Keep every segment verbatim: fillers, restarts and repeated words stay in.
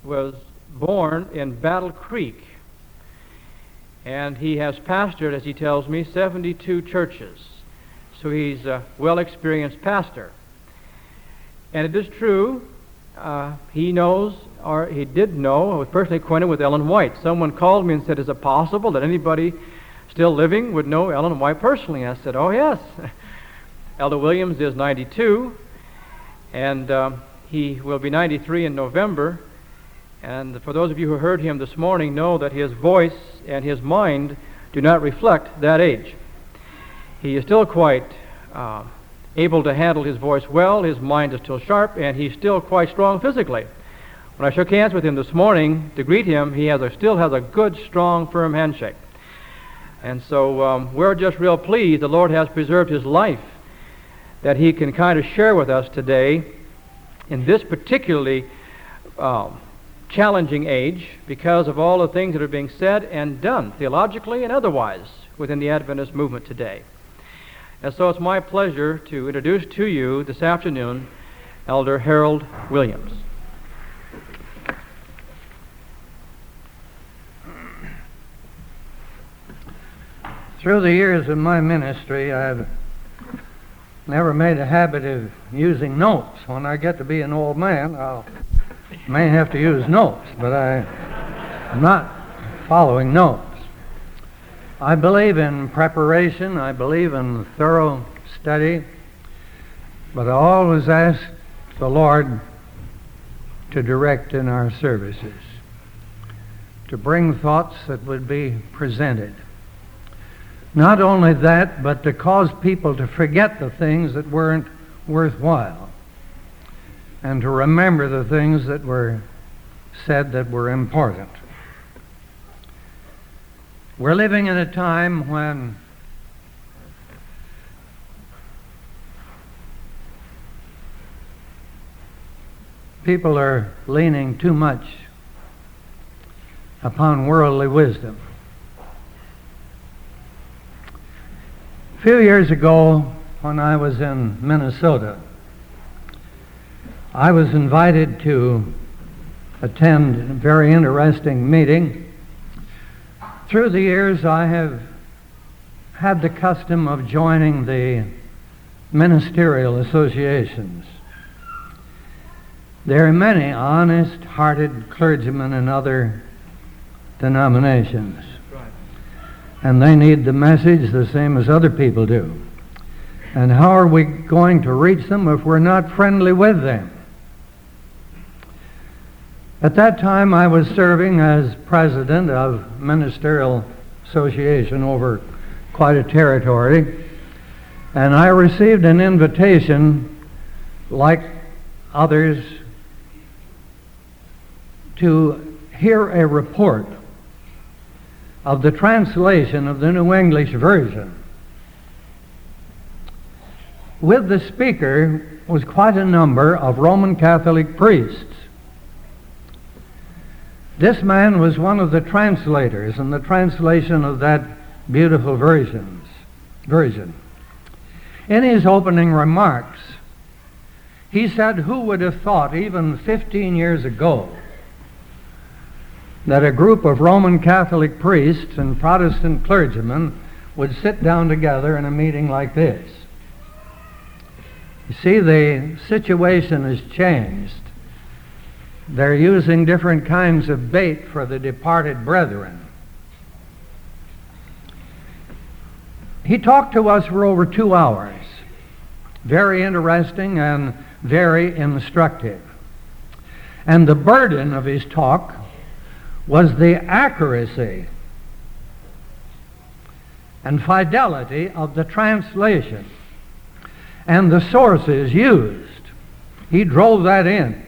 was born in Battle Creek, and he has pastored, as he tells me, seventy-two churches. So he's a well-experienced pastor. And it is true, uh, he knows, or he did know, was personally acquainted with Ellen White. Someone called me and said, is it possible that anybody still living would know Ellen White personally? I said, oh yes. Elder Williams is ninety-two, and uh, he will be ninety-three in November. And for those of you who heard him this morning know that his voice and his mind do not reflect that age. He is still quite uh, able to handle his voice well, his mind is still sharp, and he's still quite strong physically. When I shook hands with him this morning to greet him, he has a, still has a good, strong, firm handshake. And so um, we're just real pleased the Lord has preserved his life, that he can kind of share with us today in this particularly um, challenging age because of all the things that are being said and done theologically and otherwise within the Adventist movement today. And so it's my pleasure to introduce to you this afternoon Elder Harold Williams. Through the years of my ministry, I've never made a habit of using notes. When I get to be an old man, I'll may have to use notes, but I, I'm not following notes. I believe in preparation. I believe in thorough study, but I always ask the Lord to direct in our services, to bring thoughts that would be presented. Not only that, but to cause people to forget the things that weren't worthwhile and to remember the things that were said that were important. We're living in a time when people are leaning too much upon worldly wisdom. A few years ago, when I was in Minnesota, I was invited to attend a very interesting meeting. Through the years, I have had the custom of joining the ministerial associations. There are many honest-hearted clergymen in other denominations, and they need the message the same as other people do. And how are we going to reach them if we're not friendly with them? At that time, I was serving as president of Ministerial Association over quite a territory, and I received an invitation, like others, to hear a report of the translation of the New English Version. With the speaker was quite a number of Roman Catholic priests. This man was one of the translators in the translation of that beautiful versions, version. In his opening remarks, he said, who would have thought even fifteen years ago that a group of Roman Catholic priests and Protestant clergymen would sit down together in a meeting like this? You see, the situation has changed. They're using different kinds of bait for the departed brethren. He talked to us for over two hours. Very interesting and very instructive. And the burden of his talk was the accuracy and fidelity of the translation and the sources used. He drove that in.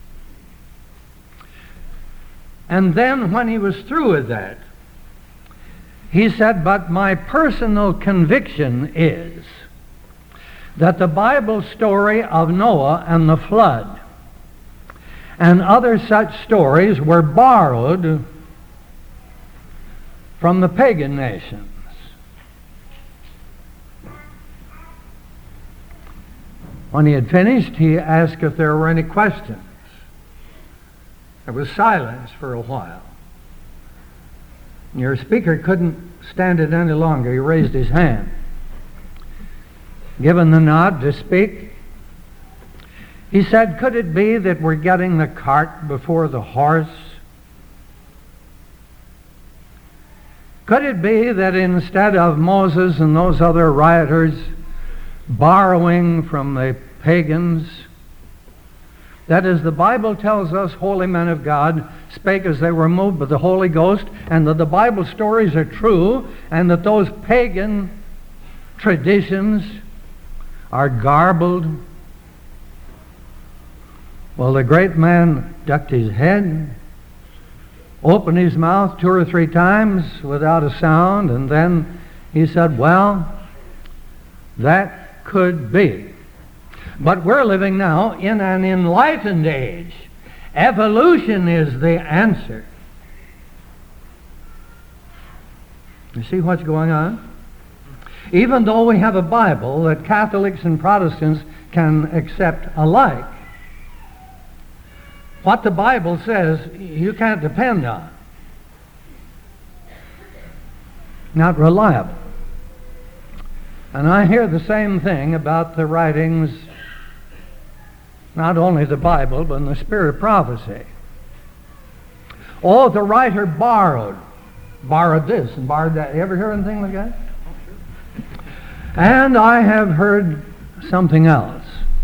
And then when he was through with that, he said, but my personal conviction is that the Bible story of Noah and the flood and other such stories were borrowed from the pagan nations. When he had finished, he asked if there were any questions. There was silence for a while. Your speaker couldn't stand it any longer. He raised his hand. Given the nod to speak, he said, "Could it be that we're getting the cart before the horse? Could it be that instead of Moses and those other rioters borrowing from the pagans, that as the Bible tells us, holy men of God spake as they were moved by the Holy Ghost, and that the Bible stories are true, and that those pagan traditions are garbled?" Well, the great man ducked his head, opened his mouth two or three times without a sound, and then he said, "Well, that could be. But we're living now in an enlightened age. Evolution is the answer." You see what's going on? Even though we have a Bible that Catholics and Protestants can accept alike, what the Bible says you can't depend on. Not reliable. And I hear the same thing about the writings, not only the Bible, but in the spirit of prophecy. Oh, the writer borrowed. Borrowed this and borrowed that. You ever hear anything like that? And I have heard something else.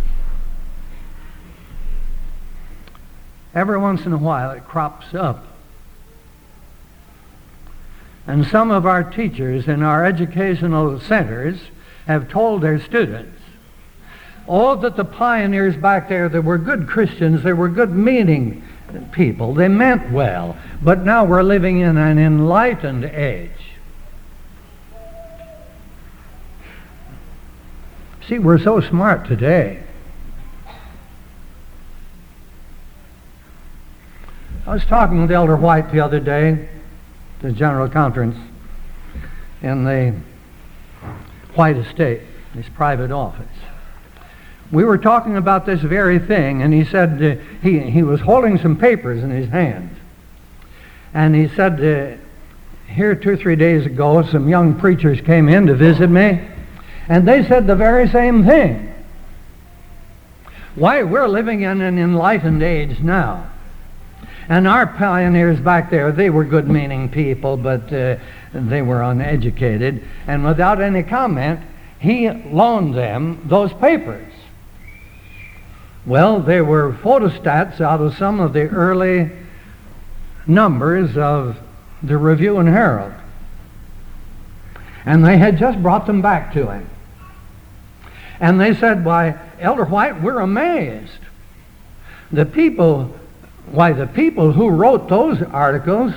Every once in a while it crops up. And some of our teachers in our educational centers have told their students, oh, that the pioneers back there, they were good Christians, they were good meaning people, they meant well, but now we're living in an enlightened age. See, we're so smart today. I was talking with Elder White the other day at the General Conference in the White Estate, his private office. We were talking about this very thing, and he said uh, he, he was holding some papers in his hand. And he said, uh, here two or three days ago, some young preachers came in to visit me, and they said the very same thing. Why, we're living in an enlightened age now. And our pioneers back there, they were good-meaning people, but uh, they were uneducated. And without any comment, he loaned them those papers. Well, they were photostats out of some of the early numbers of the Review and Herald. And they had just brought them back to him. And they said, why, Elder White, we're amazed. The people... Why, the people who wrote those articles,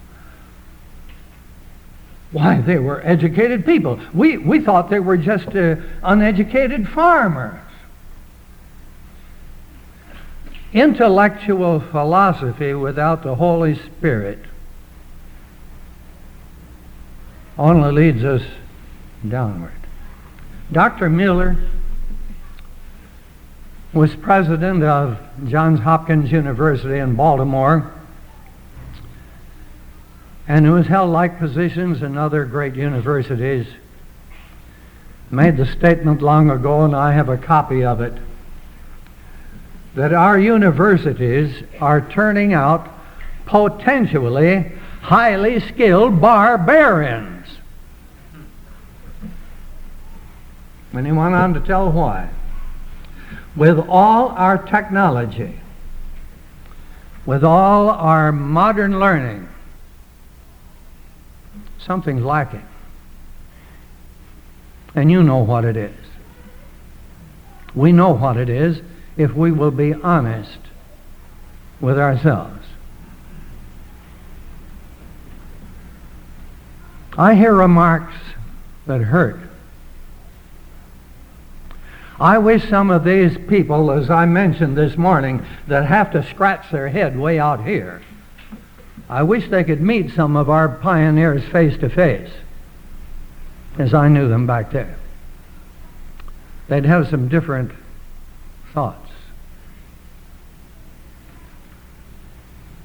why, they were educated people. We, we thought they were just uh, uneducated farmers. Intellectual philosophy without the Holy Spirit only leads us downward. Doctor Mueller was president of Johns Hopkins University in Baltimore, and who has held like positions in other great universities, made the statement long ago, and I have a copy of it, that our universities are turning out potentially highly skilled barbarians. And he went on to tell why. With all our technology, with all our modern learning, something's lacking. And you know what it is. We know what it is if we will be honest with ourselves. I hear remarks that hurt. I wish some of these people, as I mentioned this morning, that have to scratch their head way out here, I wish they could meet some of our pioneers face to face, as I knew them back there. They'd have some different thoughts.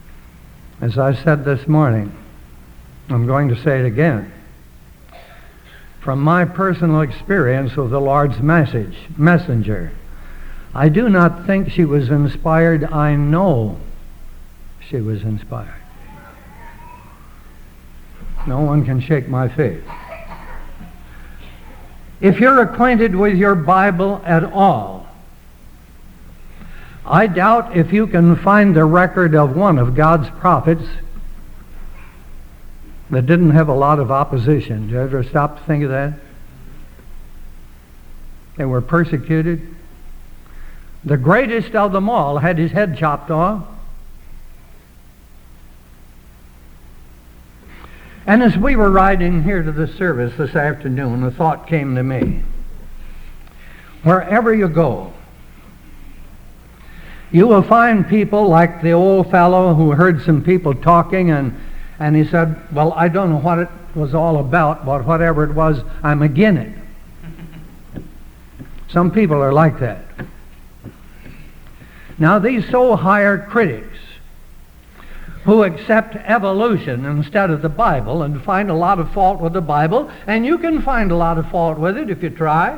As I said this morning, I'm going to say it again. From my personal experience with the Lord's message, messenger, I do not think she was inspired. I know she was inspired. No one can shake my faith. If you're acquainted with your Bible at all, I doubt if you can find the record of one of God's prophets that didn't have a lot of opposition. Did you ever stop to think of that? They were persecuted. The greatest of them all had his head chopped off. And as we were riding here to the service this afternoon, a thought came to me. Wherever you go, you will find people like the old fellow who heard some people talking, and, and he said, well, I don't know what it was all about, but whatever it was, I'm agin it. Some people are like that. Now, these so-hired critics who accept evolution instead of the Bible and find a lot of fault with the Bible, and you can find a lot of fault with it if you try.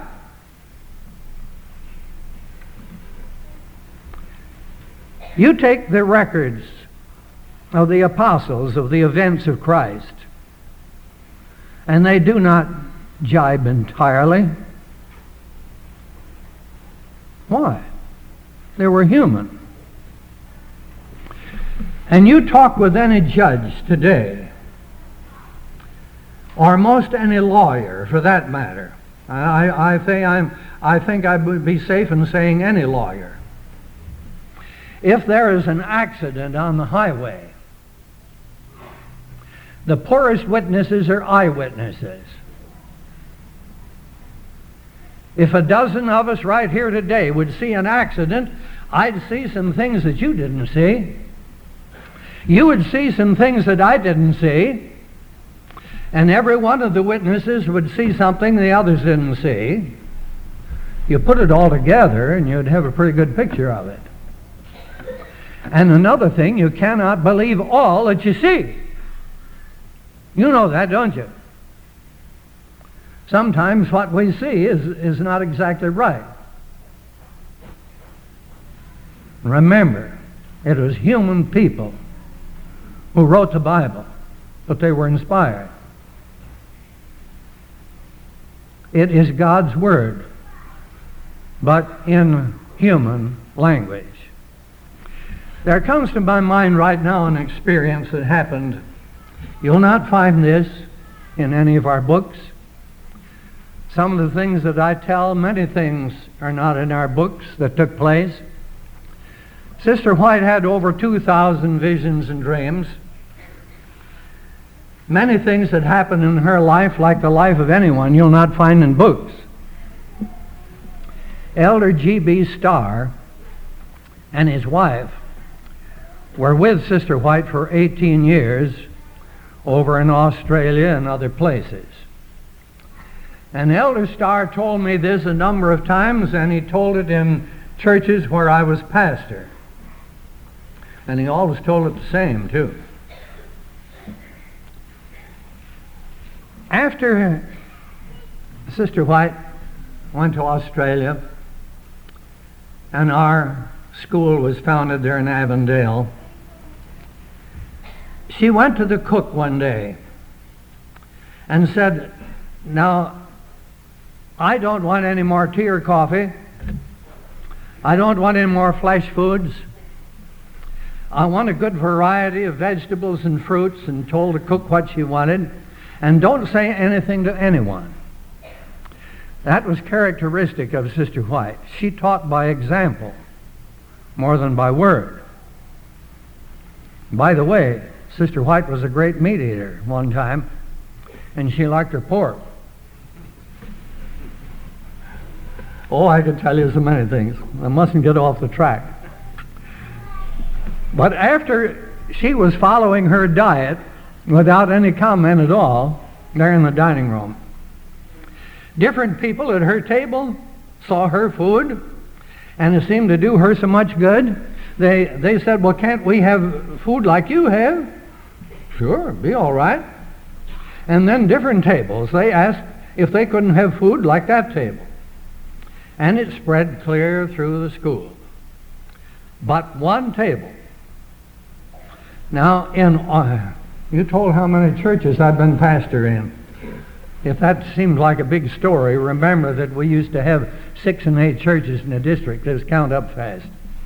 You take the records of the apostles of the events of Christ, and they do not jibe entirely. Why? They were human. And you talk with any judge today, or most any lawyer for that matter. I, I, think I'm, I think I would be safe in saying any lawyer. If there is an accident on the highway, the poorest witnesses are eyewitnesses. If a dozen of us right here today would see an accident, I'd see some things that you didn't see. You would see some things that I didn't see. And every one of the witnesses would see something the others didn't see. You put it all together and you'd have a pretty good picture of it. And another thing, you cannot believe all that you see. You know that, don't you? Sometimes what we see is, is not exactly right. Remember, it was human people who wrote the Bible, but they were inspired. It is God's Word, but in human language. There comes to my mind right now an experience that happened. You'll not find this in any of our books. Some of the things that I tell, many things are not in our books that took place. Sister White had over two thousand visions and dreams. Many things that happened in her life, like the life of anyone, you'll not find in books. Elder G B Starr and his wife were with Sister White for eighteen years over in Australia and other places. And Elder Starr told me this a number of times, and he told it in churches where I was pastor. And he always told it the same, too. After Sister White went to Australia, and our school was founded there in Avondale, she went to the cook one day and said, now, I don't want any more tea or coffee. I don't want any more flesh foods. I want a good variety of vegetables and fruits, and told the cook what she wanted. And don't say anything to anyone. That was characteristic of Sister White. She taught by example more than by word. By the way, Sister White was a great meat eater one time, and she liked her pork. Oh, I could tell you so many things. I mustn't get off the track. But after she was following her diet without any comment at all there in the dining room, different people at her table saw her food, and it seemed to do her so much good they, they said, well, can't we have food like you have? Sure, be all right. And then different tables, they asked if they couldn't have food like that table. And it spread clear through the school. But one table. Now, in uh, you told how many churches I've been pastor in. If that seems like a big story, remember that we used to have six and eight churches in the district. Let's count up fast.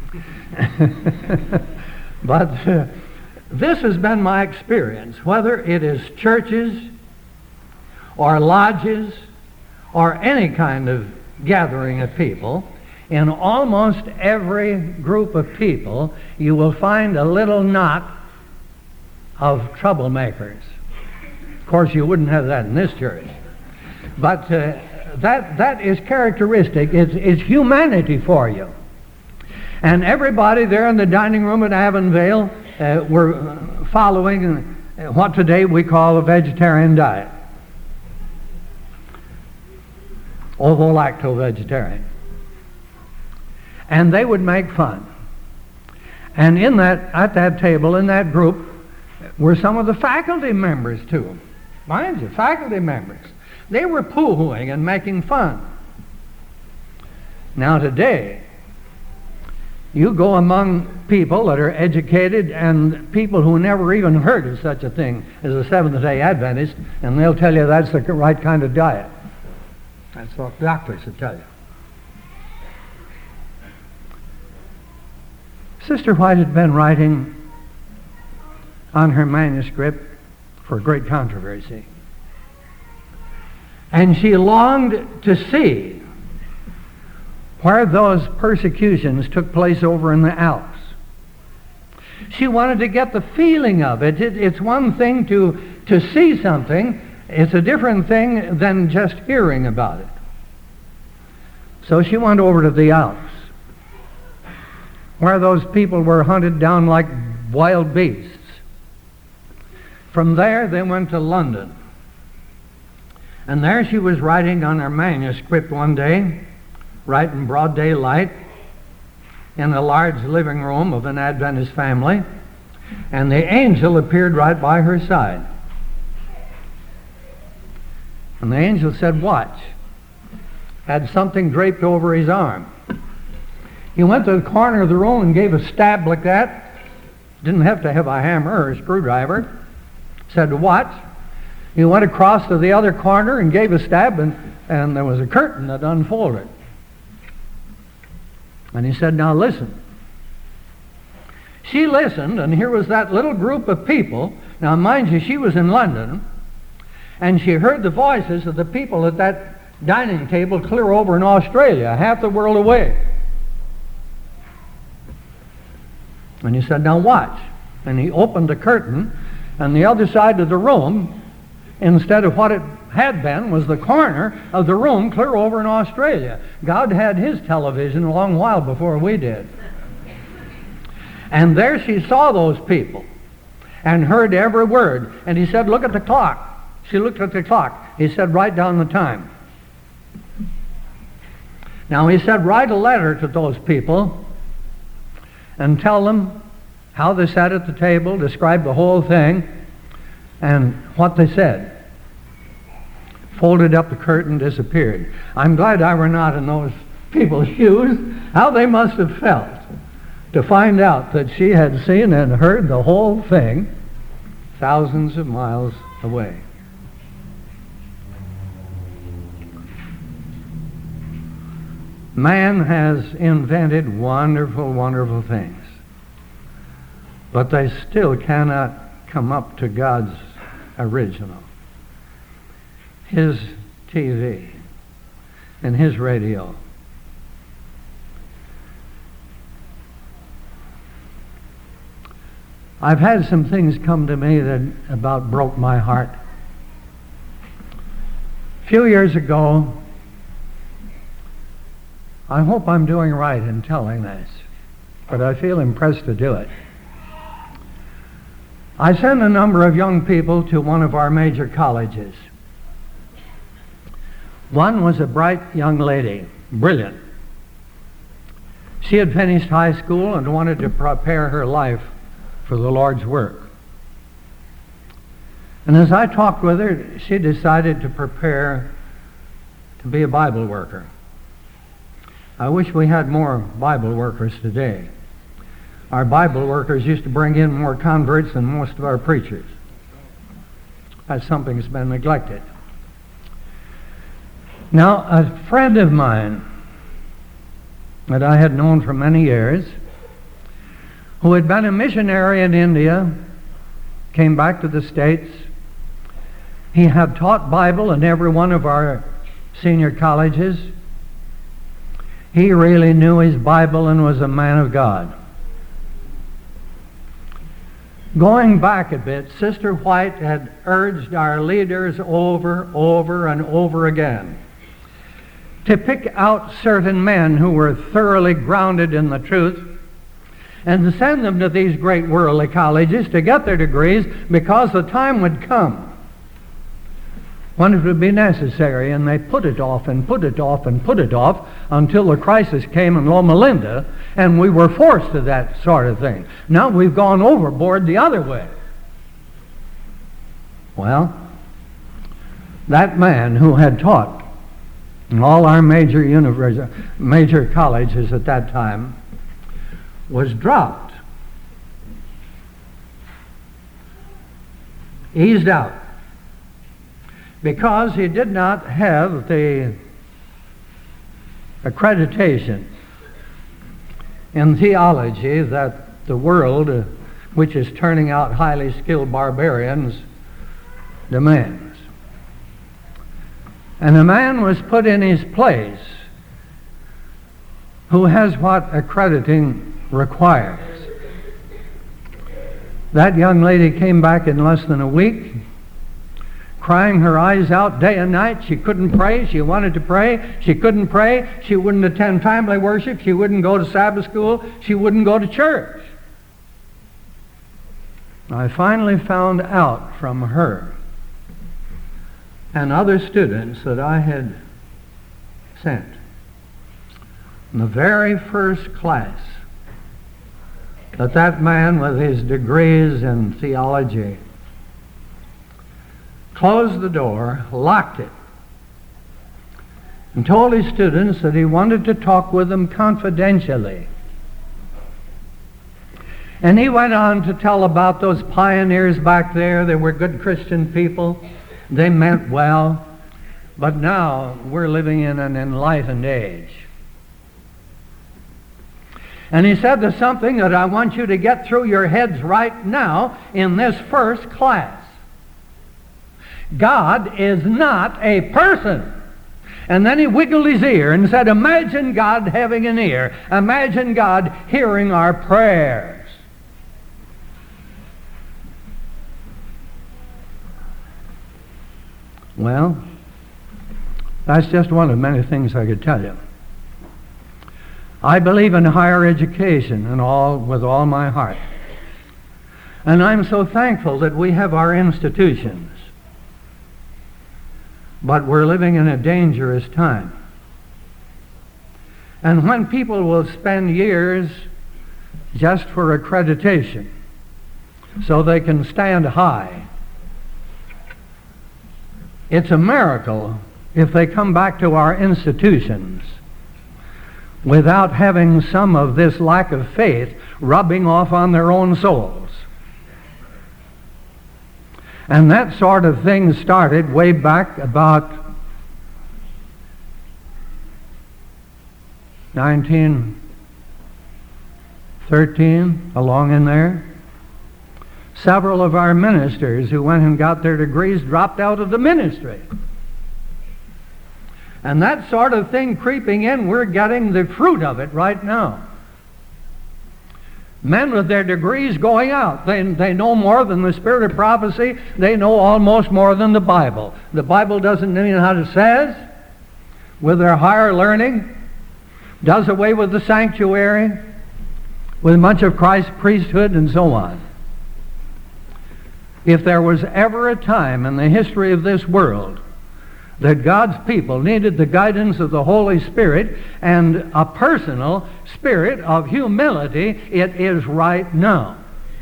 But uh, this has been my experience, whether it is churches or lodges or any kind of gathering of people. In almost every group of people, you will find a little knot of troublemakers. Of course, you wouldn't have that in this church. But uh, that that is characteristic. It's, it's humanity for you. And everybody there in the dining room at Avonvale uh, were following what today we call a vegetarian diet. Ovo-lacto-vegetarian. And they would make fun. And in that, at that table, in that group, were some of the faculty members too. Mind you, faculty members. They were pooh-hooing and making fun. Now today, you go among people that are educated and people who never even heard of such a thing as a Seventh-day Adventist, and they'll tell you that's the right kind of diet. That's what doctors will tell you. Sister White had been writing on her manuscript for great controversy. And she longed to see where those persecutions took place over in the Alps. She wanted to get the feeling of it. it it's one thing to, to see something. It's a different thing than just hearing about it. So she went over to the Alps, where those people were hunted down like wild beasts. From there, they went to London. And there she was writing on her manuscript one day, right in broad daylight, in a large living room of an Adventist family, and the angel appeared right by her side. And the angel said, watch. Had something draped over his arm. He went to the corner of the room and gave a stab like that. Didn't have to have a hammer or a screwdriver. Said, watch. He went across to the other corner and gave a stab, and, and there was a curtain that unfolded. And he said, now listen. She listened, and here was that little group of people. Now mind you, she was in London, and she heard the voices of the people at that dining table clear over in Australia, half the world away. And he said, now watch. And he opened the curtain, and the other side of the room, instead of what it had been, was the corner of the room clear over in Australia. God had his television a long while before we did. And there she saw those people and heard every word. And he said, look at the clock. She looked at the clock. He said, write down the time. Now he said, write a letter to those people and tell them how they sat at the table, describe the whole thing, and what they said. Folded up the curtain, disappeared. I'm glad I were not in those people's shoes. How they must have felt to find out that she had seen and heard the whole thing thousands of miles away. Man has invented wonderful, wonderful things, but they still cannot come up to God's original. His T V and his radio. I've had some things come to me that about broke my heart. A few years ago, I hope I'm doing right in telling this, but I feel impressed to do it. I sent a number of young people to one of our major colleges. One was a bright young lady, brilliant. She had finished high school and wanted to prepare her life for the Lord's work. And as I talked with her, she decided to prepare to be a Bible worker. I wish we had more Bible workers today. Our Bible workers used to bring in more converts than most of our preachers. That's something that's been neglected. Now, a friend of mine that I had known for many years, who had been a missionary in India, came back to the States. He had taught Bible in every one of our senior colleges. He really knew his Bible and was a man of God. Going back a bit, Sister White had urged our leaders over, over, and over again to pick out certain men who were thoroughly grounded in the truth and to send them to these great worldly colleges to get their degrees, because the time would come when it would be necessary, and they put it off and put it off and put it off until the crisis came in Loma Linda, and we were forced to that sort of thing. Now we've gone overboard the other way. Well, that man who had taught in all our major universities, major colleges at that time, was dropped, eased out, because he did not have the accreditation in theology that the world, uh, which is turning out highly skilled barbarians, demands. And a man was put in his place who has what accrediting requires. That young lady came back in less than a week, crying her eyes out day and night. She couldn't pray. She wanted to pray. She couldn't pray. She wouldn't attend family worship. She wouldn't go to Sabbath school. She wouldn't go to church. I finally found out from her and other students that I had sent in the very first class that that man with his degrees in theology closed the door, locked it, and told his students that he wanted to talk with them confidentially. And he went on to tell about those pioneers back there. They were good Christian people. They meant well. But now we're living in an enlightened age. And he said, there's something that I want you to get through your heads right now in this first class. God is not a person. And then he wiggled his ear and said, imagine God having an ear. Imagine God hearing our prayers. Well, that's just one of many things I could tell you. I believe in higher education and all with all my heart. And I'm so thankful that we have our institutions. But we're living in a dangerous time. And when people will spend years just for accreditation so they can stand high, it's a miracle if they come back to our institutions without having some of this lack of faith rubbing off on their own souls. And that sort of thing started way back about nineteen thirteen, along in there. Several of our ministers who went and got their degrees dropped out of the ministry. And that sort of thing creeping in, we're getting the fruit of it right now. Men with their degrees going out. They, they know more than the spirit of prophecy. They know almost more than the Bible. The Bible doesn't mean what it says. With their higher learning, does away with the sanctuary, with much of Christ's priesthood and so on. If there was ever a time in the history of this world that God's people needed the guidance of the Holy Spirit and a personal spirit of humility, it is right now.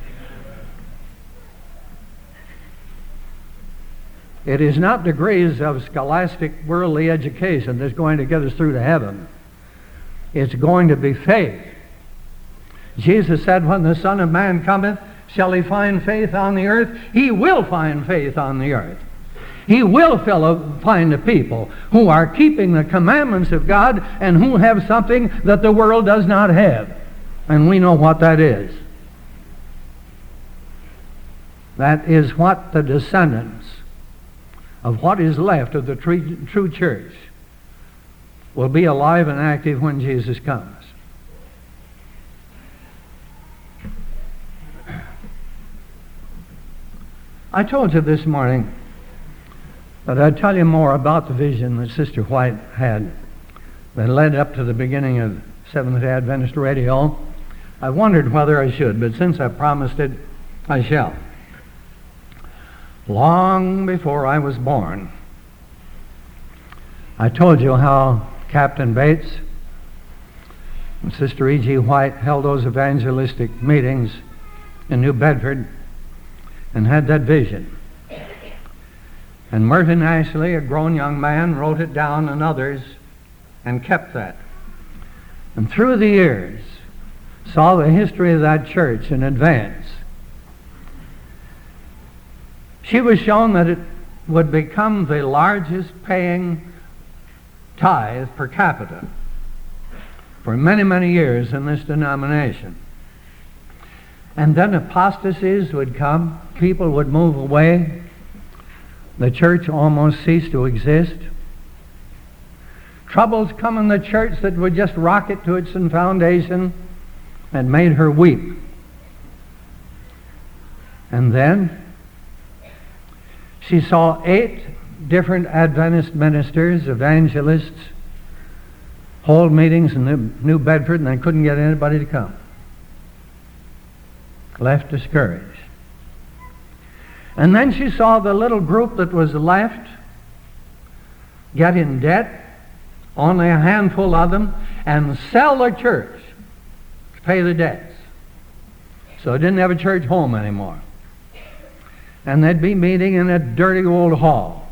It is not degrees of scholastic worldly education that's going to get us through to heaven. It's going to be faith. Jesus said, when the Son of Man cometh, shall he find faith on the earth? He will find faith on the earth. He will find a people who are keeping the commandments of God and who have something that the world does not have. And we know what that is. That is what the descendants of what is left of the true, true church will be alive and active when Jesus comes. I told you this morning that I'd tell you more about the vision that Sister White had that led up to the beginning of Seventh-day Adventist Radio. I wondered whether I should, but since I promised it, I shall. Long before I was born, I told you how Captain Bates and Sister E G White held those evangelistic meetings in New Bedford and had that vision. And Merton Ashley, a grown young man, wrote it down, and others, and kept that. And through the years, saw the history of that church in advance. She was shown that it would become the largest paying tithe per capita for many, many years in this denomination. And then apostasies would come, people would move away, the church almost ceased to exist. Troubles come in the church that would just rock it to its foundation and made her weep. And then she saw eight different Adventist ministers, evangelists, hold meetings in New Bedford, and they couldn't get anybody to come. Left discouraged. And then she saw the little group that was left get in debt, only a handful of them, and sell their church to pay the debts. So they didn't have a church home anymore. And they'd be meeting in a dirty old hall.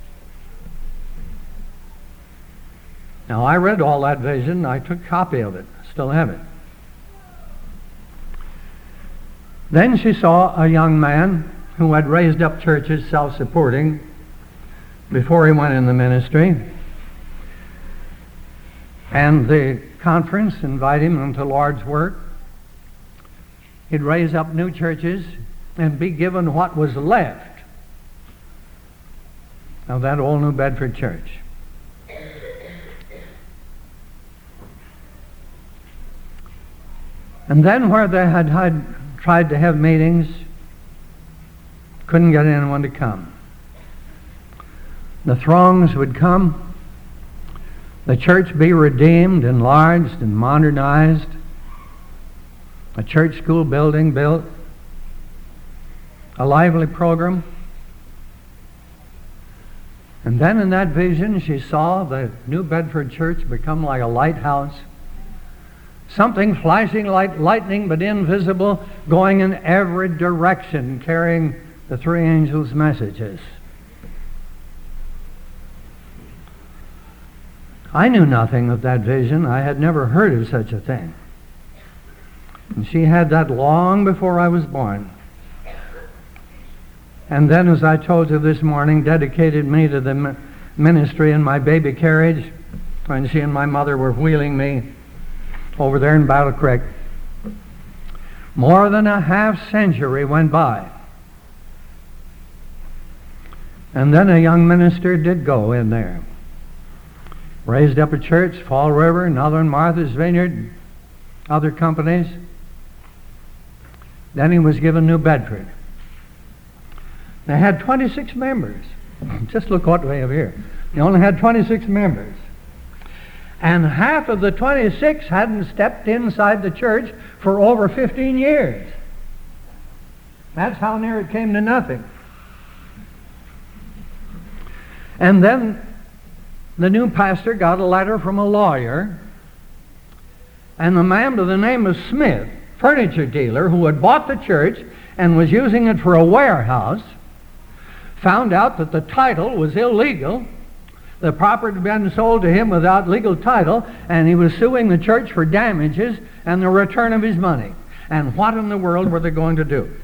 Now, I read all that vision. I took a copy of it. Still have it. Then she saw a young man who had raised up churches self-supporting before he went in the ministry. And the conference invited him into Lord's work. He'd raise up new churches and be given what was left of that old New Bedford church. And then where they had, had tried to have meetings, couldn't get anyone to come. The throngs would come, the church be redeemed, enlarged, and modernized, a church school building built, a lively program. And then in that vision she saw the New Bedford church become like a lighthouse, something flashing like lightning but invisible, going in every direction, carrying the three angels' messages. I knew nothing of that vision. I had never heard of such a thing. And she had that long before I was born. And then, as I told you this morning, dedicated me to the ministry in my baby carriage when she and my mother were wheeling me over there in Battle Creek. More than a half century went by. And then a young minister did go in there. Raised up a church, Fall River, Northern Martha's Vineyard, other companies. Then he was given New Bedford. They had twenty-six members. Just look what we have here. They only had twenty-six members. And half of the twenty-six hadn't stepped inside the church for over fifteen years. That's how near it came to nothing. And then the new pastor got a letter from a lawyer, and the man by the name of Smith, furniture dealer, who had bought the church and was using it for a warehouse, found out that the title was illegal. The property had been sold to him without legal title, and he was suing the church for damages and the return of his money. And what in the world were they going to do?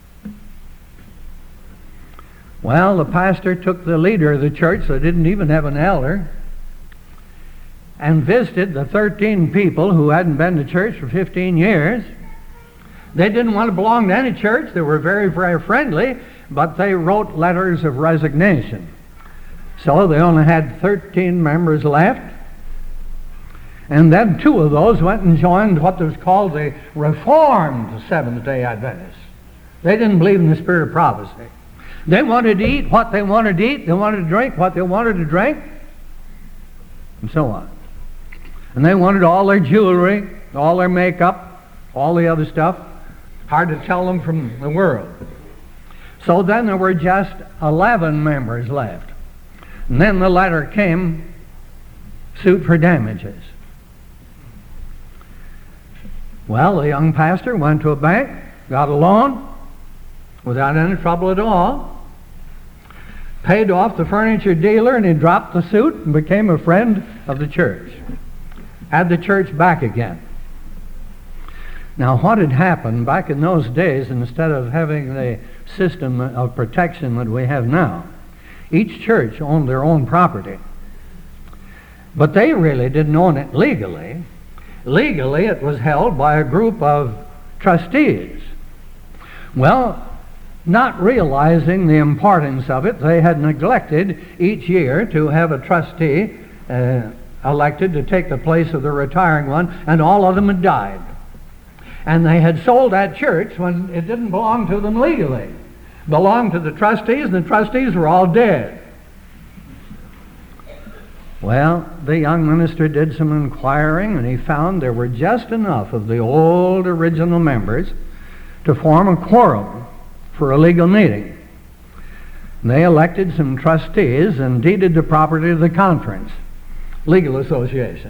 Well, the pastor took the leader of the church, that didn't even have an elder, and visited the thirteen people who hadn't been to church for fifteen years. They didn't want to belong to any church. They were very, very friendly, but they wrote letters of resignation. So they only had thirteen members left. And then two of those went and joined what was called the Reformed Seventh-day Adventists. They didn't believe in the spirit of prophecy. They wanted to eat what they wanted to eat. They wanted to drink what they wanted to drink. And so on. And they wanted all their jewelry, all their makeup, all the other stuff. Hard to tell them from the world. So then there were just eleven members left. And then the letter came, suit for damages. Well, the young pastor went to a bank, got a loan, without any trouble at all, paid off the furniture dealer, and he dropped the suit and became a friend of the church. Had the church back again. Now, what had happened back in those days, instead of having the system of protection that we have now, each church owned their own property. But they really didn't own it legally. Legally, it was held by a group of trustees. Well, not realizing the importance of it, they had neglected each year to have a trustee uh, elected to take the place of the retiring one, and all of them had died. And they had sold that church when it didn't belong to them legally. It belonged to the trustees, and the trustees were all dead. Well, the young minister did some inquiring, and he found there were just enough of the old original members to form a quorum for a legal meeting. And they elected some trustees and deeded the property to the conference, legal association.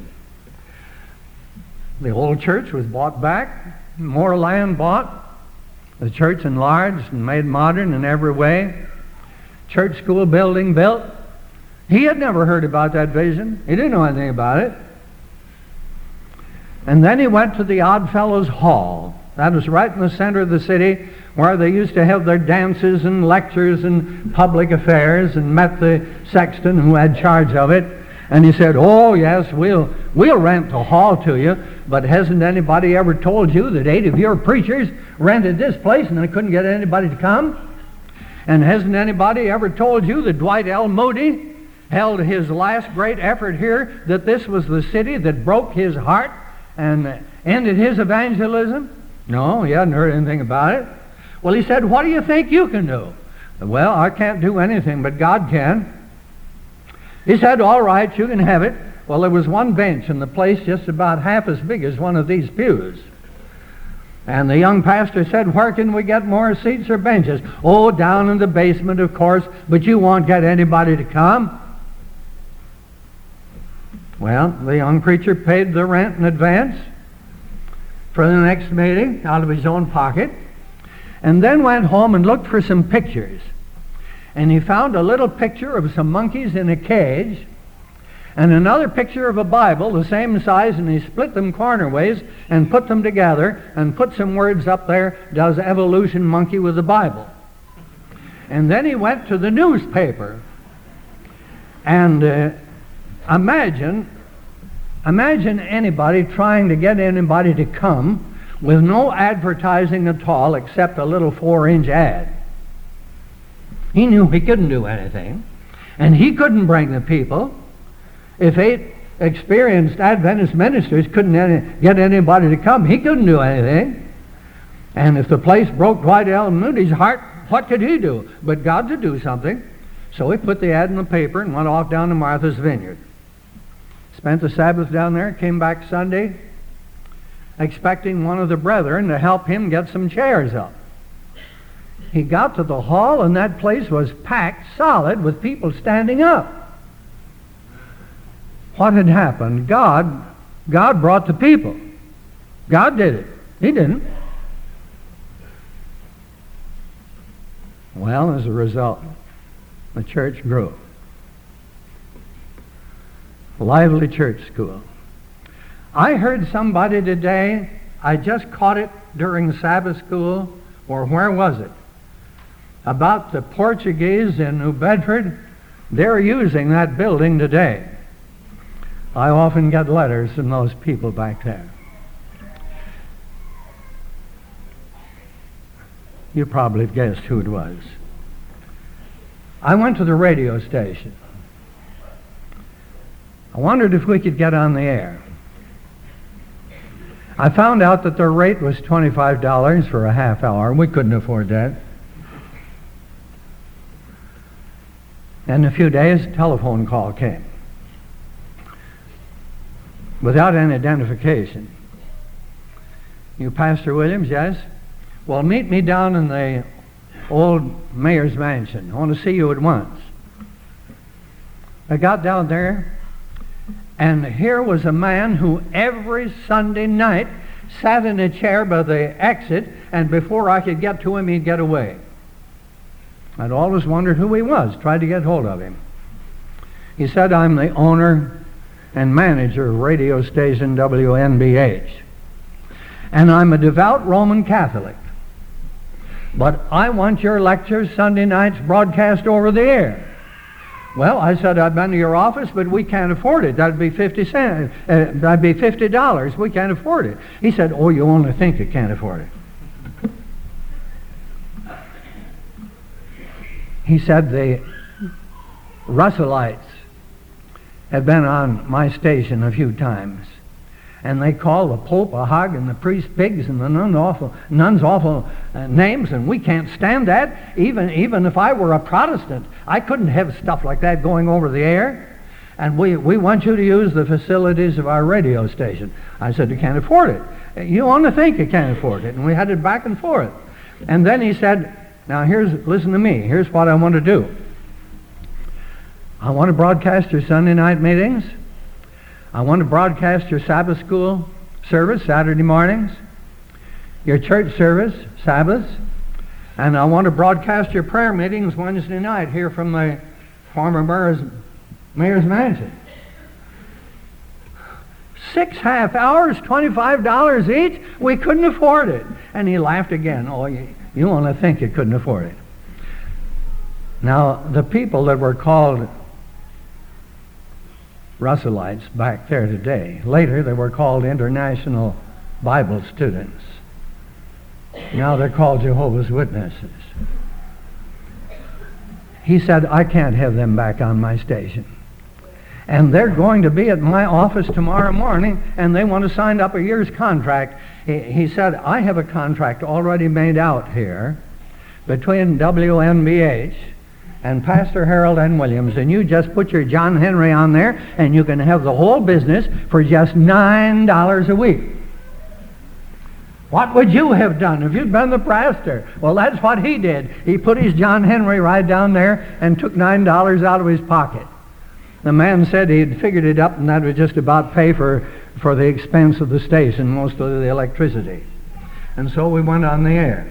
The old church was bought back, more land bought, the church enlarged and made modern in every way, church school building built. He had never heard about that vision. He didn't know anything about it. And then he went to the Oddfellows Hall. That was right in the center of the city, where they used to have their dances and lectures and public affairs, and met the sexton who had charge of it. And he said, "Oh yes, we'll we'll rent the hall to you, but hasn't anybody ever told you that eight of your preachers rented this place and they couldn't get anybody to come? And hasn't anybody ever told you that Dwight L. Moody held his last great effort here, that this was the city that broke his heart and ended his evangelism?" No, he hadn't heard anything about it. Well, he said, "What do you think you can do?" "Well, I can't do anything, but God can." He said, "All right, you can have it." Well, there was one bench in the place just about half as big as one of these pews. And the young pastor said, "Where can we get more seats or benches?" "Oh, down in the basement, of course, but you won't get anybody to come." Well, the young preacher paid the rent in advance for the next meeting out of his own pocket, and then went home and looked for some pictures. And he found a little picture of some monkeys in a cage, and another picture of a Bible the same size, and he split them cornerways and put them together and put some words up there, "Does evolution monkey with the Bible?" And then he went to the newspaper, and uh, imagine imagine anybody trying to get anybody to come with no advertising at all except a little four-inch ad. He knew he couldn't do anything, and he couldn't bring the people. If eight experienced Adventist ministers couldn't any, get anybody to come, he couldn't do anything. And if the place broke Dwight L. Moody's heart, what could he do? But God to do something. So he put the ad in the paper and went off down to Martha's Vineyard. Spent the Sabbath down there, came back Sunday, expecting one of the brethren to help him get some chairs up. He got to the hall, and that place was packed solid with people standing up. what had happened. God, God brought the people. God did it. He didn't. Well, as a result, the church grew. Lively church school. I heard somebody today, I just caught it during Sabbath school, or where was it? About the Portuguese in New Bedford. They're using that building today. I often get letters from those people back there. You probably have guessed who it was. I went to the radio station. I wondered if we could get on the air. I found out that their rate was twenty-five dollars for a half hour. We couldn't afford that. And in a few days, a telephone call came. Without any identification. You Pastor Williams? Yes? Well, meet me down in the old mayor's mansion. I want to see you at once. I got down there, and here was a man who every Sunday night sat in a chair by the exit, and before I could get to him, he'd get away. I'd always wondered who he was, tried to get hold of him. He said, I'm the owner and manager of radio station W N B H, and I'm a devout Roman Catholic. But I want your lectures Sunday nights broadcast over the air. Well, I said, I've been to your office, but we can't afford it. That'd be fifty cents. Uh, that'd be fifty dollars. We can't afford it. He said, oh, you only think you can't afford it. He said the Russellites have been on my station a few times, and they call the Pope a hog and the priest pigs and the nun awful, nuns awful uh, names, and we can't stand that. Even, even if I were a Protestant, I couldn't have stuff like that going over the air. And we, we want you to use the facilities of our radio station. I said, you can't afford it. You only think you can't afford it. And we had it back and forth. And then he said, now here's, listen to me, here's what I want to do. I want to broadcast your Sunday night meetings. I want to broadcast your Sabbath school service Saturday mornings, your church service Sabbaths, and I want to broadcast your prayer meetings Wednesday night here from the former mayor's, mayor's mansion. Six half hours, twenty-five dollars each? We couldn't afford it. And he laughed again. Oh, you, you only think you couldn't afford it. Now, the people that were called Russellites back there today, later they were called International Bible Students. Now they're called Jehovah's Witnesses. He said, I can't have them back on my station. And they're going to be at my office tomorrow morning, and they want to sign up a year's contract. He, he said, I have a contract already made out here between W N B H and Pastor Harold N. Williams, and you just put your John Henry on there, and you can have the whole business for just nine dollars a week. What would you have done if you'd been the pastor? Well, that's what he did. He put his John Henry right down there and took nine dollars out of his pocket. The man said he'd figured it up, and that would just about pay for, for the expense of the station, most of the electricity. And so we went on the air.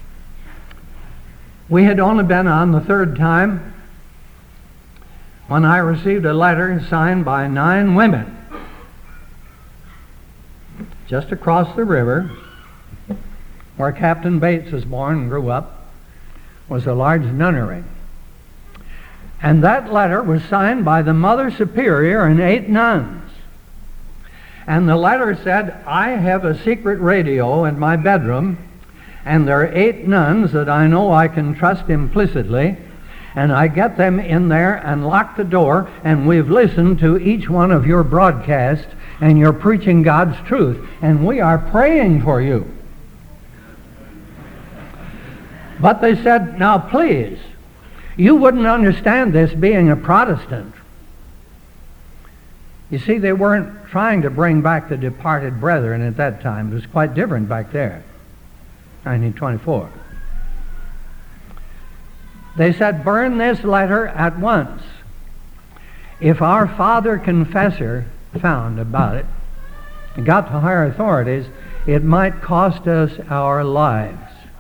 We had only been on the third time when I received a letter signed by nine women. Just across the river, where Captain Bates was born and grew up, was a large nunnery. And that letter was signed by the Mother Superior and eight nuns. And the letter said, I have a secret radio in my bedroom, and there are eight nuns that I know I can trust implicitly, and I get them in there and lock the door, and we've listened to each one of your broadcasts, and you're preaching God's truth, and we are praying for you. But they said, now please, you wouldn't understand this being a Protestant. You see, they weren't trying to bring back the departed brethren at that time. It was quite different back there, nineteen twenty-four. They said, burn this letter at once. if our father confessor found about it and got to higher authorities, it might cost us our lives.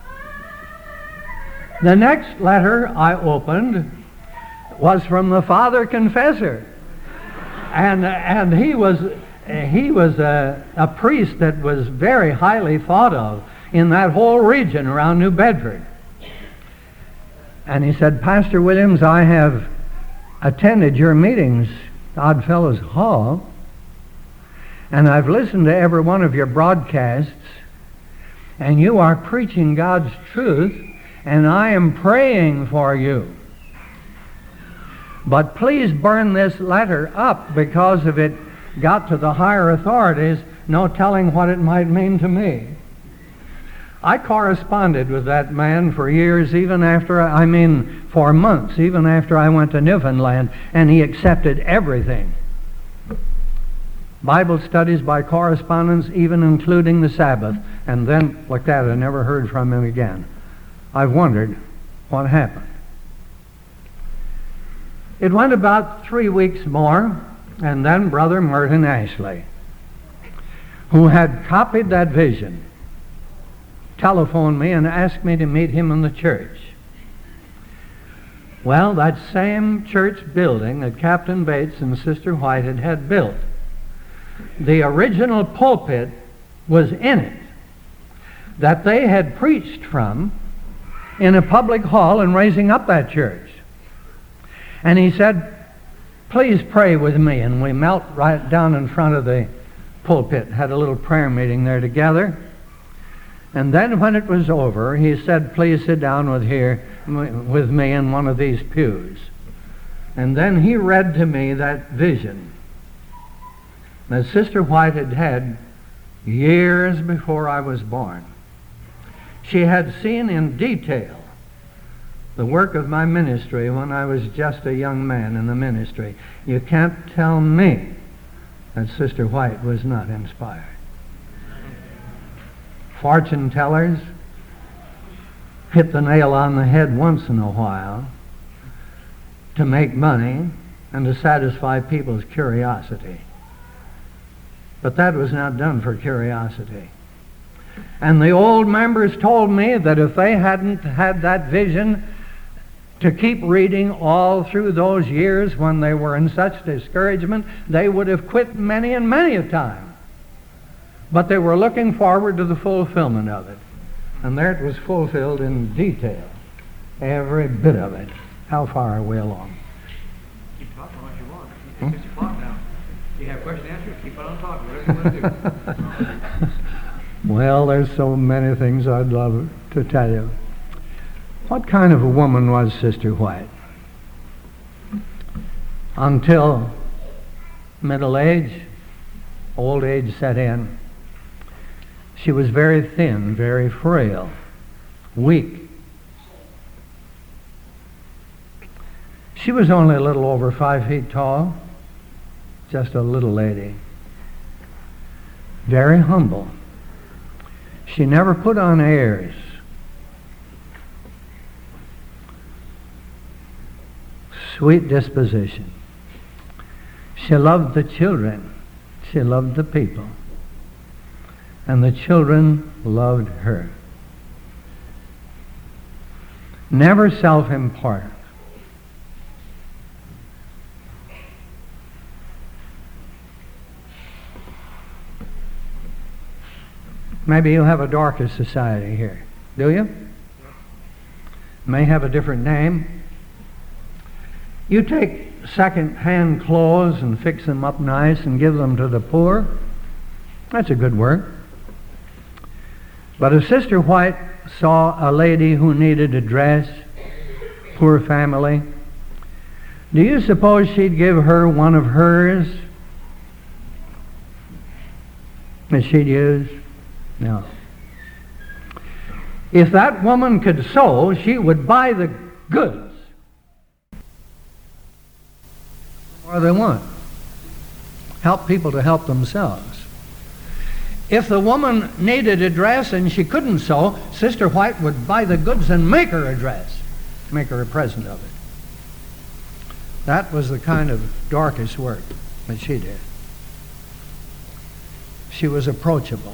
The next letter I opened was from the father confessor, and and he was he was a, a priest that was very highly thought of in that whole region around New Bedford. And he said, Pastor Williams, I have attended your meetings, Oddfellows Hall, and I've listened to every one of your broadcasts, and you are preaching God's truth, and I am praying for you. But please burn this letter up, because if it got to the higher authorities, no telling what it might mean to me. I corresponded with that man for years, even after, I mean, for months, even after I went to Newfoundland, and he accepted everything. Bible studies by correspondence, even including the Sabbath. And then, like that, I never heard from him again. I've wondered what happened. It went about three weeks more, and then Brother Merton Ashley, who had copied that vision, telephoned me and asked me to meet him in the church. Well, that same church building that Captain Bates and Sister Whitehead had built, the original pulpit was in it that they had preached from in a public hall in raising up that church. And he said, please pray with me. And we knelt right down in front of the pulpit, had a little prayer meeting there together. And then when it was over, he said, please sit down with here with me in one of these pews. And then he read to me that vision that Sister Whitehead had years before I was born. She had seen in detail the work of my ministry when I was just a young man in the ministry. You can't tell me that Sister White was not inspired. Fortune tellers hit the nail on the head once in a while to make money and to satisfy people's curiosity. But that was not done for curiosity. And the old members told me that if they hadn't had that vision to keep reading all through those years when they were in such discouragement, they would have quit many and many a time. But they were looking forward to the fulfillment of it. And there it was fulfilled in detail. Every bit of it. How far are we along? Keep talking what you want. It's six o'clock now. You have question and answer, keep on talking. Whatever you want to do. Well, there's so many things I'd love to tell you. What kind of a woman was Sister White? Until middle age, old age set in, she was very thin, very frail, weak. She was only a little over five feet tall, just a little lady. Very humble. She never put on airs. Sweet disposition. She loved the children. She loved the people. And the children loved her. Never self-important. Maybe you have a Dorcas Society here. Do you? May have a different name. You take second-hand clothes and fix them up nice and give them to the poor. That's a good work. But if Sister White saw a lady who needed a dress, poor family, do you suppose she'd give her one of hers that she'd use? No. If that woman could sew, she would buy the goods. What do they want? Help people to help themselves. If the woman needed a dress and she couldn't sew, Sister White would buy the goods and make her a dress, make her a present of it. That was the kind of Dorcas work that she did. She was approachable.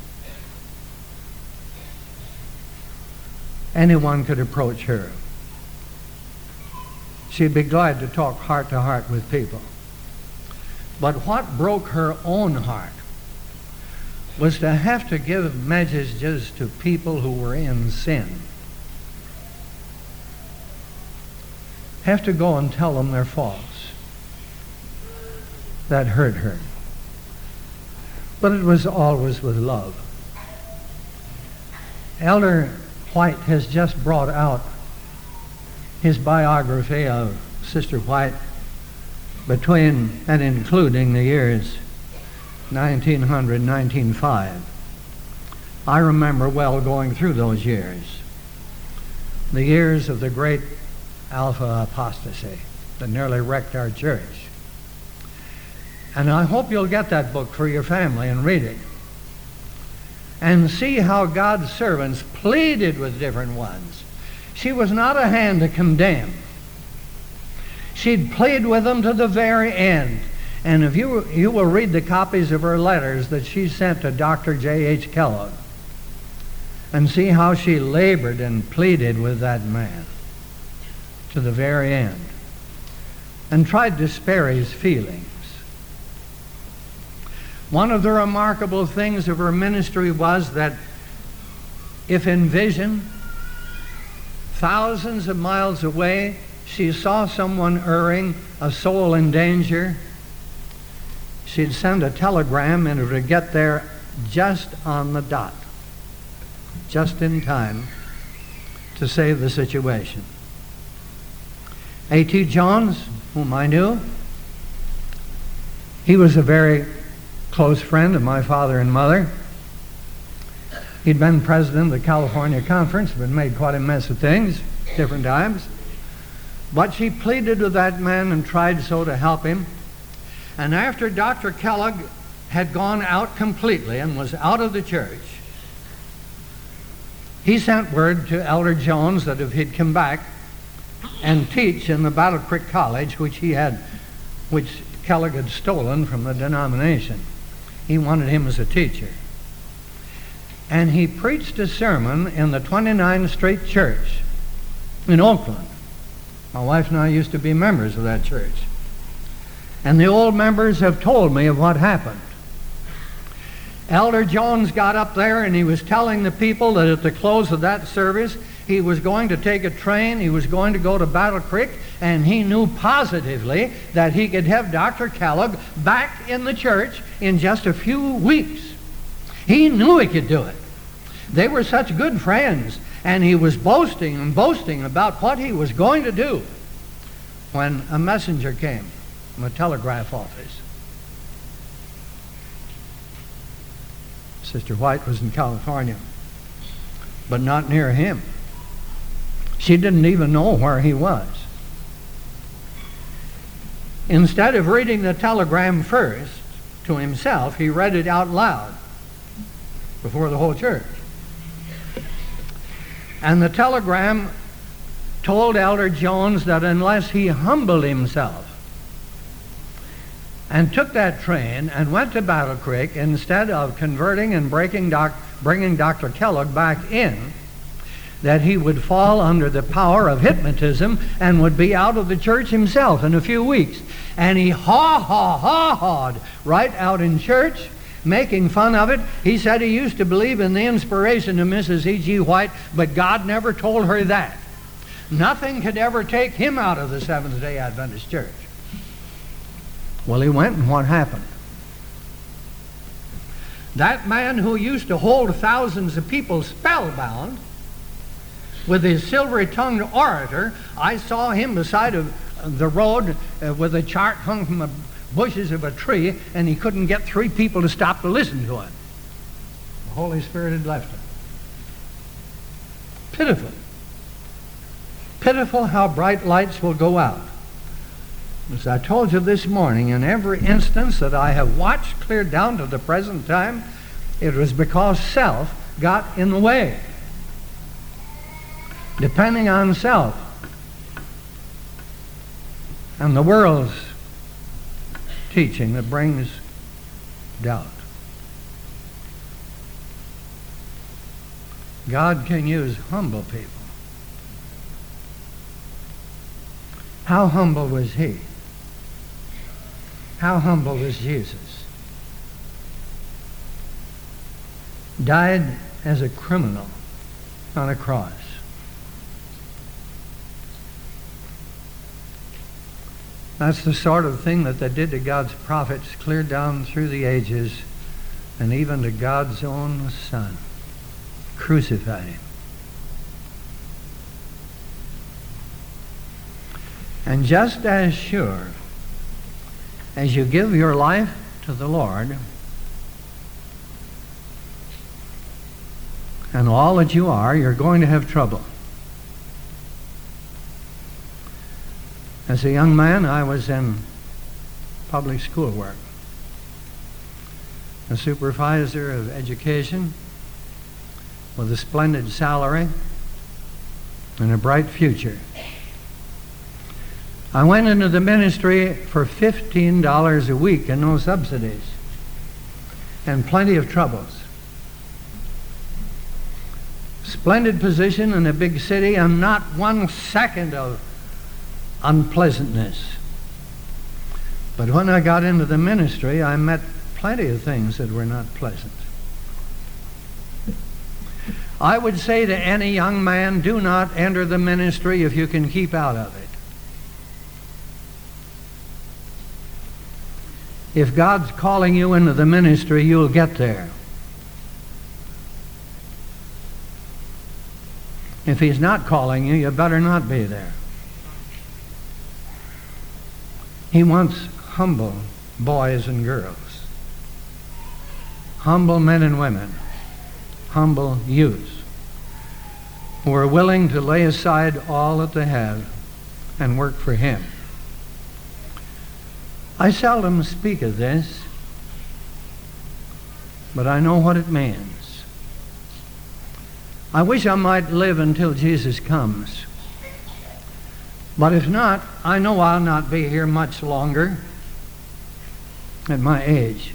Anyone could approach her. She'd be glad to talk heart to heart with people. But what broke her own heart was to have to give messages to people who were in sin. Have to go and tell them their faults. That hurt her. But it was always with love. Elder White has just brought out his biography of Sister White between and including the years nineteen hundred and nineteen oh five. I remember well going through those years. The years of the great Alpha apostasy that nearly wrecked our church. And I hope you'll get that book for your family and read it. And see how God's servants pleaded with different ones. She was not a hand to condemn. She'd plead with them to the very end. And if you, you will read the copies of her letters that she sent to Doctor J H Kellogg and see how she labored and pleaded with that man to the very end and tried to spare his feelings. One of the remarkable things of her ministry was that if in vision, thousands of miles away, she saw someone erring, a soul in danger, she'd send a telegram and it would get there just on the dot, just in time to save the situation. A T Johns, whom I knew, he was a very close friend of my father and mother. He'd been president of the California Conference, but made quite a mess of things different times. But she pleaded with that man and tried so to help him. And after Doctor Kellogg had gone out completely and was out of the church, he sent word to Elder Jones that if he'd come back and teach in the Battle Creek College, which he had, which Kellogg had stolen from the denomination, he wanted him as a teacher. And he preached a sermon in the twenty-ninth Street Church in Oakland. My wife and I used to be members of that church. And the old members have told me of what happened. Elder Jones got up there and he was telling the people that at the close of that service he was going to take a train, he was going to go to Battle Creek, and he knew positively that he could have Doctor Kellogg back in the church in just a few weeks. He knew he could do it. They were such good friends, and he was boasting and boasting about what he was going to do when a messenger came from a telegraph office. Sister White was in California, but not near him. She didn't even know where he was. Instead of reading the telegram first to himself, he read it out loud before the whole church. And the telegram told Elder Jones that unless he humbled himself and took that train and went to Battle Creek, instead of converting and breaking doc, bringing Doctor Kellogg back in, that he would fall under the power of hypnotism and would be out of the church himself in a few weeks. And he ha ha ha hawed right out in church, making fun of it. He said he used to believe in the inspiration of Missus E G White, but God never told her that. Nothing could ever take him out of the Seventh-day Adventist Church. Well, he went, and what happened? That man who used to hold thousands of people spellbound with his silvery-tongued orator, I saw him beside of the road uh, with a chart hung from the bushes of a tree, and he couldn't get three people to stop to listen to him. The Holy Spirit had left him. Pitiful. Pitiful how bright lights will go out. As I told you this morning, in every instance that I have watched clear down to the present time, it was because self got in the way. Depending on self. and the world's teaching that brings doubt. God can use humble people. How humble was he? How humble was Jesus? Died as a criminal on a cross. That's the sort of thing that they did to God's prophets clear down through the ages, and even to God's own Son. Crucified him. And just as sure as you give your life to the Lord, and all that you are, you're going to have trouble. As a young man, I was in public school work, a supervisor of education with a splendid salary and a bright future. I went into the ministry for fifteen dollars a week and no subsidies, and plenty of troubles. Splendid position in a big city and not one second of unpleasantness. But when I got into the ministry, I met plenty of things that were not pleasant. I would say to any young man, do not enter the ministry if you can keep out of it. If God's calling you into the ministry, you'll get there. If he's not calling you, you better not be there. He wants humble boys and girls, humble men and women, humble youths, who are willing to lay aside all that they have and work for him. I seldom speak of this, but I know what it means. I wish I might live until Jesus comes. But if not, I know I'll not be here much longer at my age.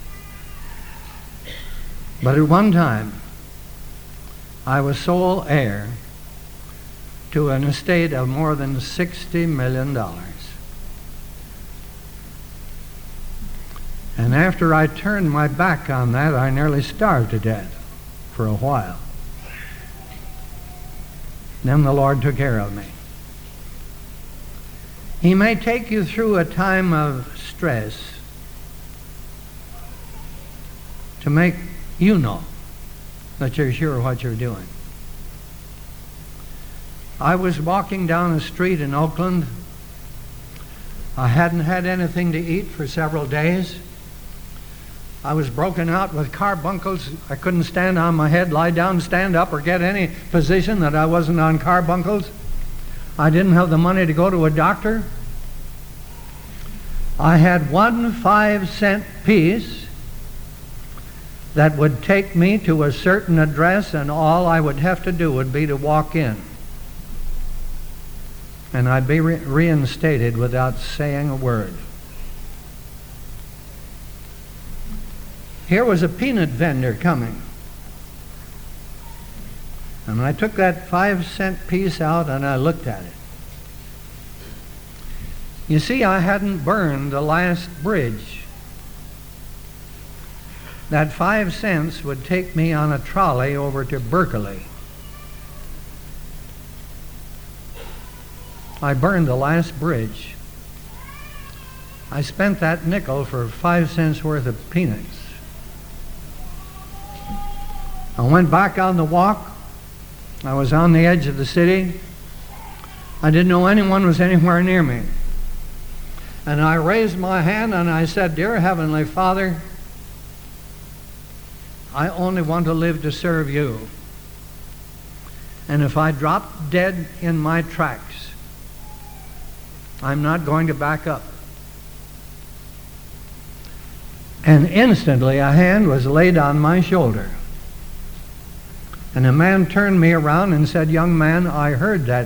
But at one time, I was sole heir to an estate of more than sixty million dollars. And after I turned my back on that, I nearly starved to death for a while. Then the Lord took care of me. He may take you through a time of stress to make you know that you're sure what you're doing. I was walking down a street in Oakland. I hadn't had anything to eat for several days. I was broken out with carbuncles. I couldn't stand on my head, lie down, stand up, or get any position that I wasn't on carbuncles. I didn't have the money to go to a doctor. I had one five-cent piece that would take me to a certain address, and all I would have to do would be to walk in. And I'd be re- reinstated without saying a word. Here was a peanut vendor coming. And I took that five-cent piece out and I looked at it. You see, I hadn't burned the last bridge. That five cents would take me on a trolley over to Berkeley. I burned the last bridge. I spent that nickel for five cents worth of peanuts. I went back on the walk. I was on the edge of the city. I didn't know anyone was anywhere near me. And I raised my hand and I said, "Dear Heavenly Father, I only want to live to serve you. And if I drop dead in my tracks, I'm not going to back up." And instantly a hand was laid on my shoulder. And a man turned me around and said, "Young man, I heard that